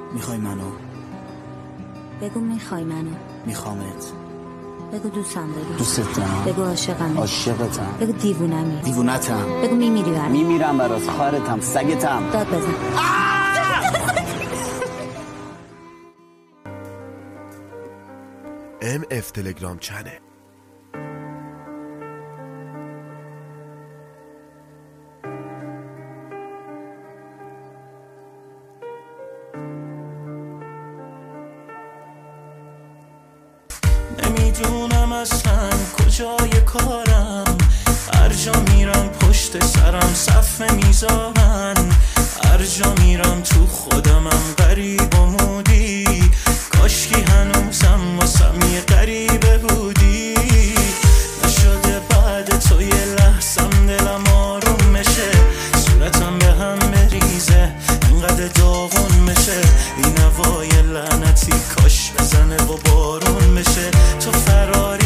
میخوای منو؟ بگو میخوای منو. میخوامت. بگو دوستم داری. دوستت دارم. بگو عاشقم. عاشقتم. بگو دیوونمی. دیوونتم. بگو میمیری برام. میمیرم برات، خواهرتم، سگتم. داد بزن. MF تلگرام چنل. نمیدونم اصلا کجای کارم، هر جا میرم پشت سرم صف میذارن، هر جا میرم تو خودمم غریب و مودی، کاشکی هنوزم واسم یه غریبه بودی، نشده بعد تو یه لحظم دلم آروم بشه، صورتم به هم بریزه اینقدر داغون بشه، این هوای لعنتی کاش بزنه و بارون بشه، تو فراری